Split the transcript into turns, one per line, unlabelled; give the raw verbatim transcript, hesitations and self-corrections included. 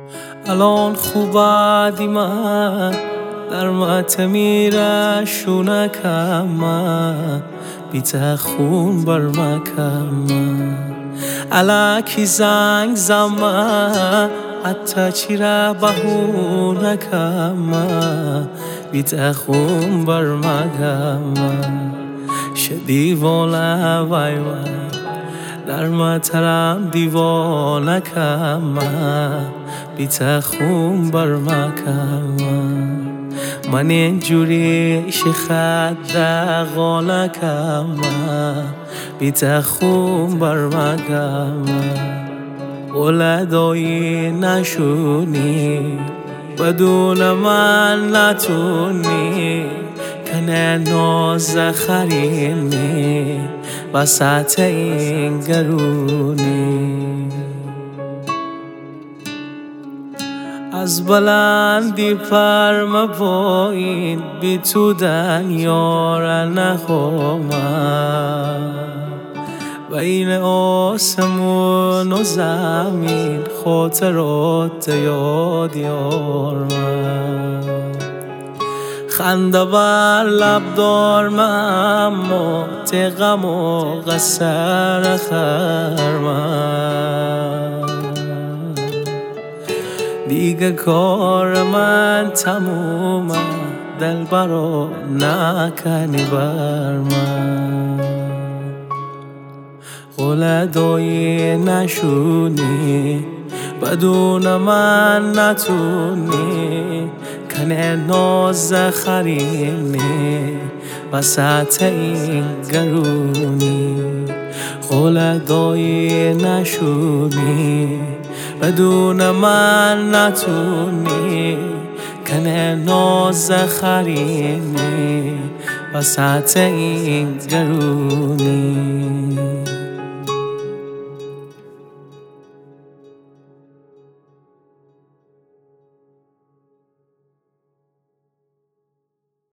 الان خوبه من در ماتمیره شونکم بیت خون بر مکم الکی زنگ زمان حتی چی را بهونکم بیت خون بر مکم شدیوانه وای وای در مطرم دیوانکم بیت خون بر مکم من اینجوری شخد دقالکم بیت خون بر مکم ولدایی نشونی بدون من نتونی کنه ناز خرینی وسط این گرونی از بلندی پر مپایین بی تو دنیا را نخواهم بین آسمون و زمین خاطرات یاد یار من خنده بر لب دارم اما تقم و قصر خرمن دیگه کار من تمومه دلبرا نکنی بر من ولدایی نشونی بدون من نتونی کنه ناز خرینی وسط این گرونی ولدایی نشونی بدون من نتونی کنه ناز خرینی وسط این گرونی